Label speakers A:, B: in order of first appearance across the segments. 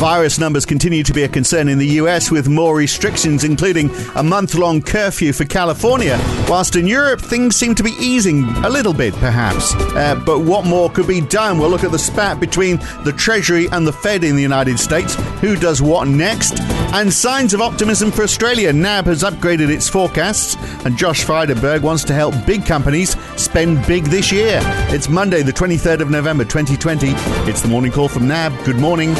A: Virus numbers continue to be a concern in the US, with more restrictions, including a month-long curfew for California, whilst in Europe things seem to be easing a little bit, perhaps. But what more could be done? We'll look at the spat between the Treasury and the Fed in the United States, who does what next, and signs of optimism for Australia. NAB has upgraded its forecasts, and Josh Frydenberg wants to help big companies spend big this year. It's Monday, the 23rd of November, 2020. It's the morning call from NAB. Good morning.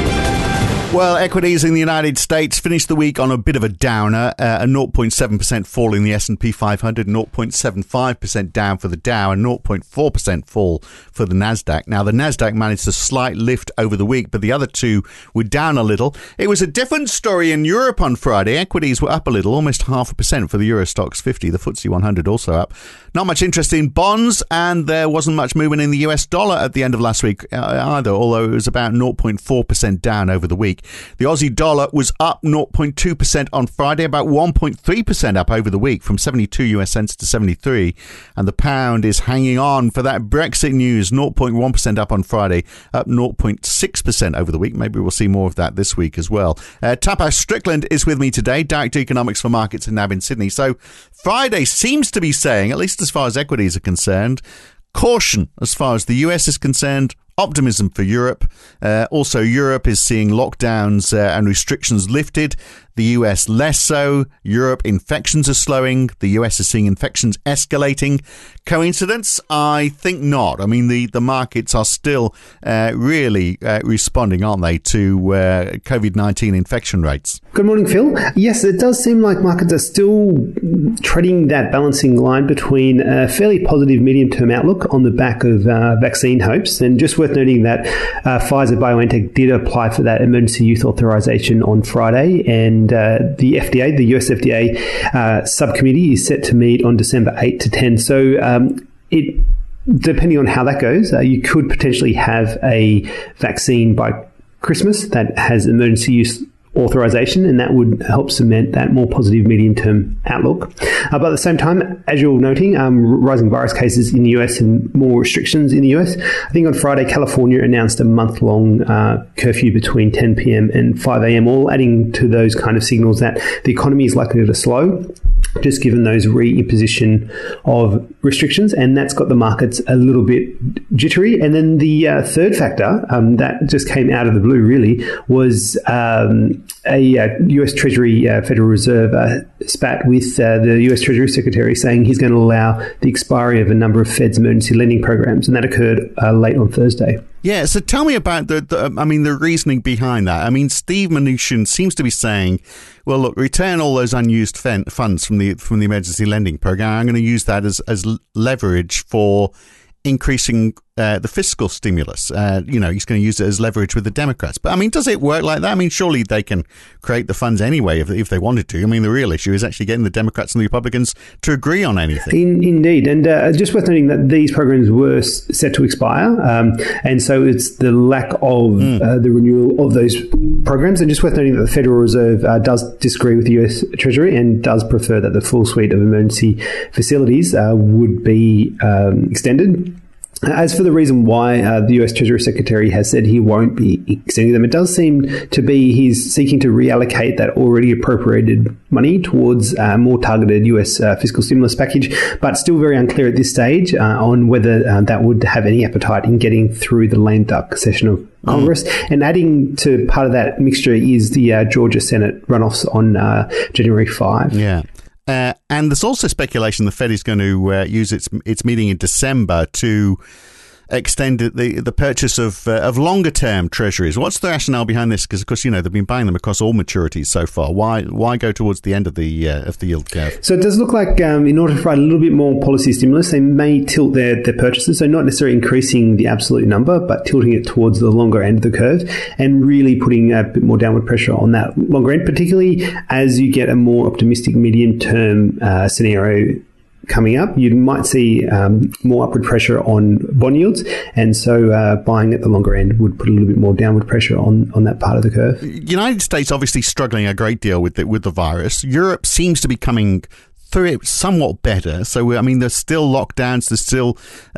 A: Well, equities in the United States finished the week on a bit of a downer, a 0.7% fall in the S&P 500, 0.75% down for the Dow, and 0.4% fall for the Nasdaq. Now, the Nasdaq managed a slight lift over the week, but the other two were down a little. It was a different story in Europe on Friday. Equities were up a little, almost 0.5% for the Euro Stoxx 50, the FTSE 100 also up. Not much interest in bonds, and there wasn't much movement in the US dollar at the end of last week either, although it was about 0.4% down over the week. The Aussie dollar was up 0.2% on Friday, about 1.3% up over the week, from 72 US cents to 73. And the pound is hanging on for that Brexit news, 0.1% up on Friday, up 0.6% over the week. Maybe we'll see more of that this week as well. Tapas Strickland is with me today, Director Economics for Markets and NAB in Sydney. So Friday seems to be saying, at least as far as equities are concerned, caution as far as the US is concerned, optimism for Europe. Also, Europe is seeing lockdowns and restrictions lifted. The US less so. Europe, infections are slowing. The US is seeing infections escalating. Coincidence? I think not. I mean, the markets are still really responding, aren't they, to COVID-19 infection rates?
B: Good morning, Phil. Yes, it does seem like markets are still treading that balancing line between a fairly positive medium-term outlook on the back of vaccine hopes. And just worth noting that Pfizer-BioNTech did apply for that emergency use authorization on Friday, and the FDA, the US FDA subcommittee, is set to meet on December 8 to 10. So depending on how that goes, you could potentially have a vaccine by Christmas that has emergency use authorization, and that would help cement that more positive medium-term outlook. But at the same time, as you're noting, rising virus cases in the US and more restrictions in the US. I think on Friday, California announced a month-long curfew between 10 p.m. and 5 a.m., all adding to those kind of signals that the economy is likely to slow, just given those reimposition of restrictions, and that's got the markets a little bit jittery. And then the third factor that just came out of the blue, really, was a US Treasury Federal Reserve spat with the US Treasury Secretary saying he's going to allow the expiry of a number of Fed's emergency lending programs, and that occurred late on Thursday.
A: Yeah, so tell me about the reasoning behind that. I mean, Steve Mnuchin seems to be saying, well, look, return all those unused funds from the emergency lending program. I'm going to use that as leverage for increasing the fiscal stimulus. He's going to use it as leverage with the Democrats. But, I mean, does it work like that? I mean, surely they can create the funds anyway if they wanted to. I mean, the real issue is actually getting the Democrats and the Republicans to agree on anything.
B: Indeed. And just worth noting that these programs were set to expire. And so it's the lack of the renewal of those programs. And just worth noting that the Federal Reserve does disagree with the US Treasury and does prefer that the full suite of emergency facilities would be extended. As for the reason why the US Treasury Secretary has said he won't be extending them, it does seem to be he's seeking to reallocate that already appropriated money towards a more targeted US fiscal stimulus package, but still very unclear at this stage on whether that would have any appetite in getting through the lame duck session of Congress. And adding to part of that mixture is the Georgia Senate runoffs on January 5.
A: Yeah. And there's also speculation the Fed is going to use its meeting in December to extend the purchase of longer-term treasuries. What's the rationale behind this? Because, of course, they've been buying them across all maturities so far. Why go towards the end of the yield curve?
B: So it does look like in order to provide a little bit more policy stimulus, they may tilt their purchases. So not necessarily increasing the absolute number, but tilting it towards the longer end of the curve and really putting a bit more downward pressure on that longer end, particularly as you get a more optimistic medium-term scenario coming up. You might see more upward pressure on bond yields, and so buying at the longer end would put a little bit more downward pressure on that part of the curve.
A: United States obviously struggling a great deal with the virus. Europe seems to be coming through it somewhat better. So, I mean, there's still lockdowns. There's still,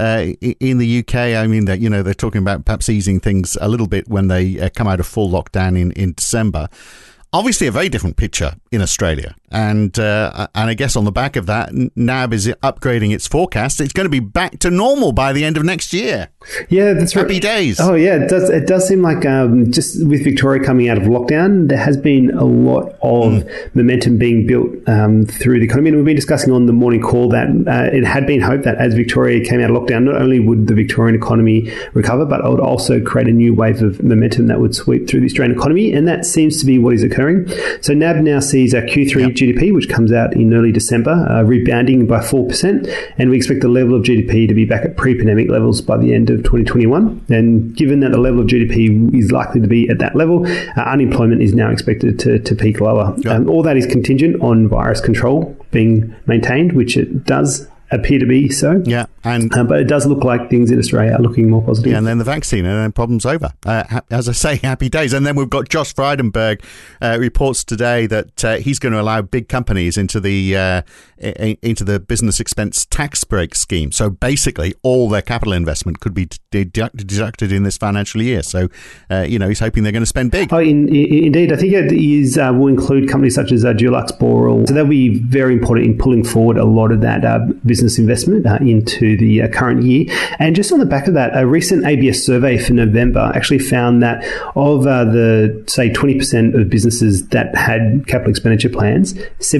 A: in the UK, I mean, that, you know, they're talking about perhaps easing things a little bit when they come out of full lockdown in December. Obviously, a very different picture in Australia. And I guess on the back of that, NAB is upgrading its forecast. It's going to be back to normal by the end of next year.
B: Yeah, that's right.
A: Happy days.
B: Oh, yeah. It does seem like just with Victoria coming out of lockdown, there has been a lot of momentum being built through the economy. And we've been discussing on the morning call that it had been hoped that as Victoria came out of lockdown, not only would the Victorian economy recover, but it would also create a new wave of momentum that would sweep through the Australian economy. And that seems to be what is occurring. So NAB now sees our Q3 GDP, which comes out in early December, rebounding by 4%. And we expect the level of GDP to be back at pre-pandemic levels by the end of 2021. And given that the level of GDP is likely to be at that level, unemployment is now expected to peak lower. All that is contingent on virus control being maintained, which it does appear to be so.
A: Yeah. And
B: but it does look like things in Australia are looking more positive.
A: Yeah, and then the vaccine, and then problem's over. As I say, happy days. And then we've got Josh Frydenberg reports today that he's going to allow big companies into the business expense tax break scheme. So basically, all their capital investment could be deducted in this financial year. So, he's hoping they're going to spend big.
B: Oh, indeed. I think it is will include companies such as Dulux, Boral. So they'll be very important in pulling forward a lot of that business investment into the current year. And just on the back of that, a recent ABS survey for November actually found that of the, say, 20% of businesses that had capital expenditure plans,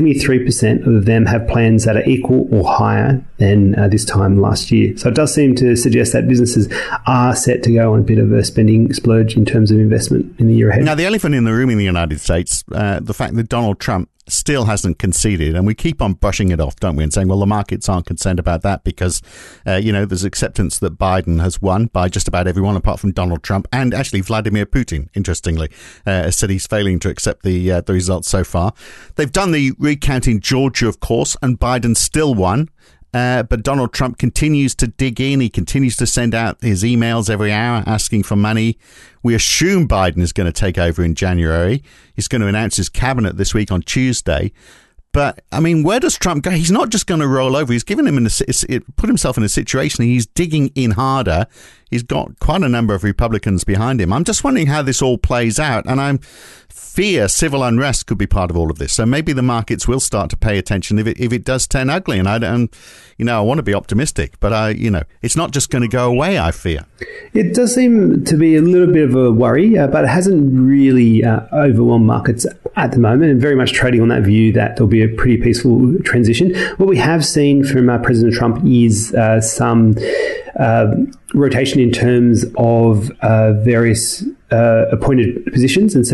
B: 73% of them have plans that are equal or higher than this time last year. So it does seem to suggest that businesses are set to go on a bit of a spending splurge in terms of investment in the year ahead.
A: Now, the elephant in the room in the United States, the fact that Donald Trump still hasn't conceded, and we keep on brushing it off, don't we, and saying, well, the markets aren't concerned about that because, there's acceptance that Biden has won by just about everyone apart from Donald Trump, and actually Vladimir Putin, interestingly, has said he's failing to accept the results so far. They've done the recount in Georgia, of course, and Biden still won. But Donald Trump continues to dig in. He continues to send out his emails every hour asking for money. We assume Biden is going to take over in January. He's going to announce his cabinet this week on Tuesday. But, I mean, where does Trump go? He's not just going to roll over. He's given put himself in a situation. He's digging in harder. He's got quite a number of Republicans behind him. I'm just wondering how this all plays out. And I fear civil unrest could be part of all of this. So maybe the markets will start to pay attention if it does turn ugly. And I want to be optimistic, but it's not just going to go away, I fear.
B: It does seem to be a little bit of a worry, but it hasn't really overwhelmed markets at the moment, and very much trading on that view that there'll be a pretty peaceful transition. What we have seen from President Trump is some rotation in terms of various appointed positions, and so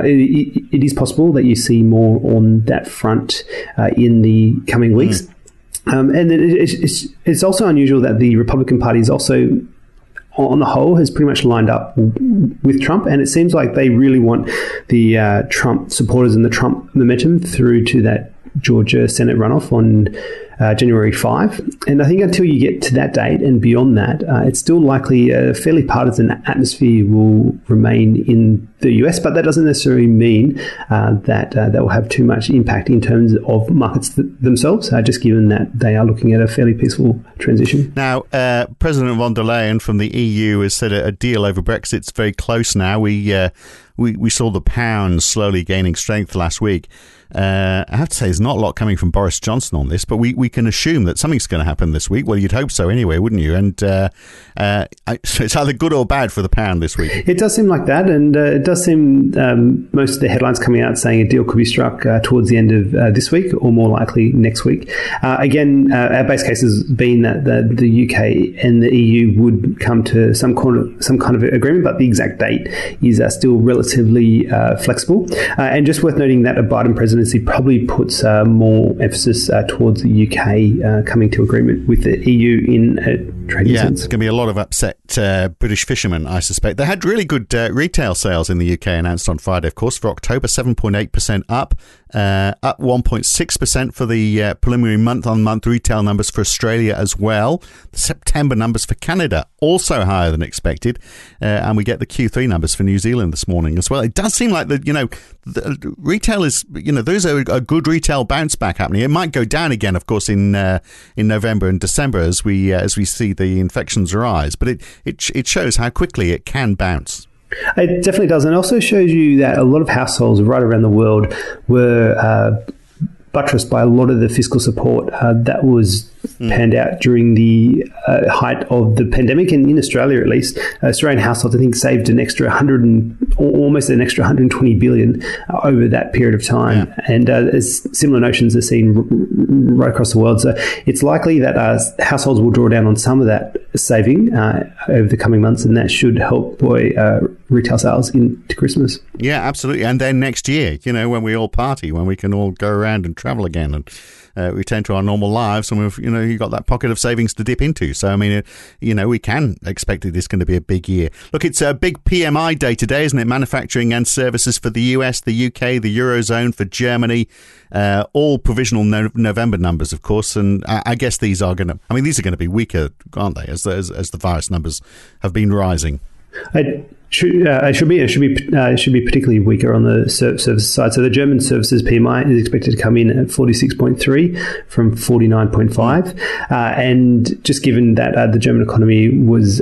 B: it is possible that you see more on that front in the coming weeks. And it's also unusual that the Republican Party is also, on the whole, has pretty much lined up with Trump, and it seems like they really want the Trump supporters and the Trump momentum through to that Georgia Senate runoff on January 5. And I think until you get to that date and beyond that, it's still likely a fairly partisan atmosphere will remain in the US, but that doesn't necessarily mean that will have too much impact in terms of markets themselves, just given that they are looking at a fairly peaceful transition.
A: Now, President von der Leyen from the EU has said a deal over Brexit's very close now. We saw the pound slowly gaining strength last week. I have to say, there's not a lot coming from Boris Johnson on this, but we can assume that something's going to happen this week. Well, you'd hope so anyway, wouldn't you? And so it's either good or bad for the pound this week.
B: It does seem like that, and it does seem most of the headlines coming out saying a deal could be struck towards the end of this week, or more likely next week. Again, our base case has been that the UK and the EU would come to some kind of agreement, but the exact date is still relatively flexible. And just worth noting that a Biden presidency probably puts more emphasis towards the UK coming to agreement with the EU in a trading sense.
A: There's going to be a lot of upset British fishermen, I suspect. They had really good retail sales in the UK announced on Friday, of course, for October, 7.8% up. up 1.6% for the preliminary month-on-month retail numbers for Australia as well. The September numbers for Canada also higher than expected, and we get the Q3 numbers for New Zealand this morning as well. It does seem like the retail is, there's a good retail bounce back happening. It might go down again, of course, in November and December as we see the infections rise, but it shows how quickly it can bounce.
B: It definitely does, and it also shows you that a lot of households right around the world were buttressed by a lot of the fiscal support that was panned out during the height of the pandemic, and in Australia at least, Australian households I think saved almost an extra 120 billion over that period of time, and as similar notions are seen right across the world. So it's likely that households will draw down on some of that saving over the coming months, and that should help buoy retail sales into Christmas.
A: Yeah, absolutely. And then next year, when we all party, when we can all go around and travel again and return to our normal lives, and we've you've got that pocket of savings to dip into. So I mean, we can expect that this is going to be a big year. Look, it's a big PMI day today, isn't it? Manufacturing and services for the US, the UK, the Eurozone, for Germany, all provisional November numbers, of course. And I guess these are going to be weaker, aren't they, as the virus numbers have been rising?
B: It should be particularly weaker on the services side. So the German services PMI is expected to come in at 46.3 from 49.5, and just given that the German economy was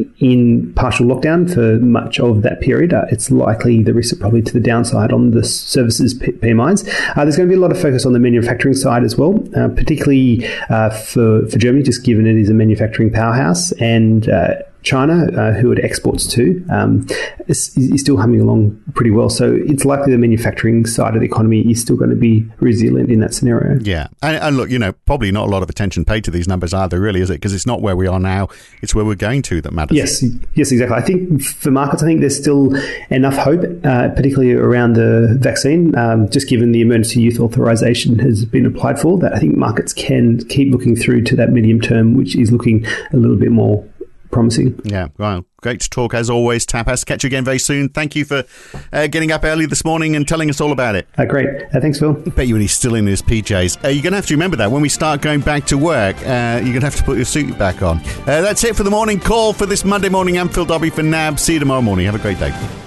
B: in partial lockdown for much of that period, it's likely the risk probably to the downside on the services PMIs. There's going to be a lot of focus on the manufacturing side as well, particularly for Germany, just given it is a manufacturing powerhouse, and China, who it exports to, is still humming along pretty well. So it's likely the manufacturing side of the economy is still going to be resilient in that scenario.
A: Yeah. And look, probably not a lot of attention paid to these numbers either, really, is it? Because it's not where we are now, it's where we're going to that matters.
B: Yes, exactly. I think for markets, there's still enough hope, particularly around the vaccine, just given the emergency use authorization has been applied for, that I think markets can keep looking through to that medium term, which is looking a little bit more promising.
A: Yeah, well, great to talk as always, Tapas. Catch you again very soon. Thank you for getting up early this morning and telling us all about it.
B: Great. Thanks, Phil.
A: I bet you when he's still in his PJs. You're going to have to remember that when we start going back to work, you're going to have to put your suit back on. That's it for the morning call for this Monday morning. I'm Phil Dobby for NAB. See you tomorrow morning. Have a great day.